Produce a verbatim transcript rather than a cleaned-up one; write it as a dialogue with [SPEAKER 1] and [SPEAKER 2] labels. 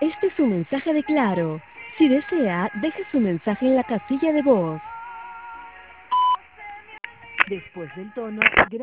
[SPEAKER 1] Este es un mensaje de Claro. Si desea, deje su mensaje en la casilla de voz. Después del tono,